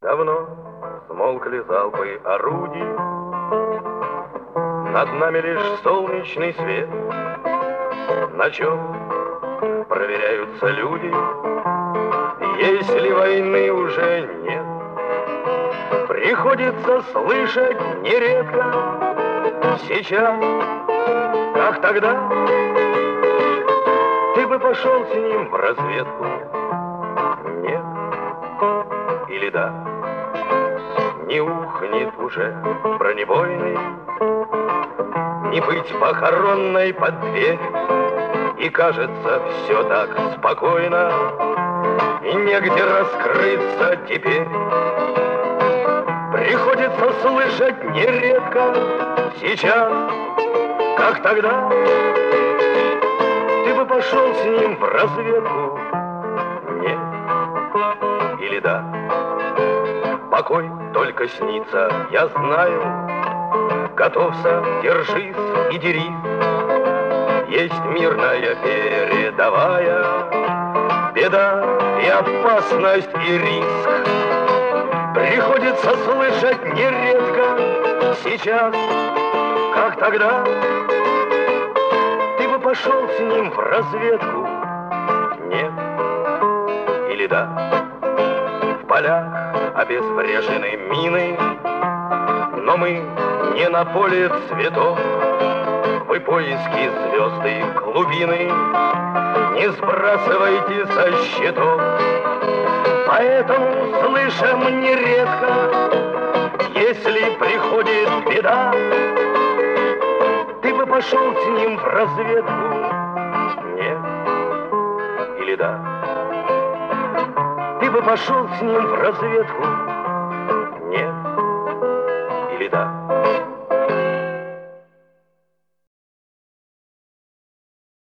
Давно смолкли залпы орудий, над нами лишь солнечный свет. На чем проверяются люди, если войны уже нет? Приходится слышать нередко сейчас, как тогда. Ты бы пошел с ним в разведку? Нет или да? Не ухнет уже бронебойный, не быть похоронной под дверь. И кажется, все так спокойно, и негде раскрыться теперь. Приходится слышать нередко сейчас, как тогда. Ты бы пошел с ним в разведку? Нет или да? Покой только снится, я знаю. Готовься, держись и дерись. Есть мирная передовая, беда и опасность и риск. Приходится слышать нередко сейчас, как тогда. Ты бы пошел с ним в разведку? Нет или да? В полях обезврежены мины, но мы не на поле цветов. Вы поиски звезды глубины не сбрасывайте со счетов. Поэтому слышим нередко, если приходит беда, ты бы пошел с ним в разведку? Нет или да? Ты бы пошел с ним в разведку? Нет или да?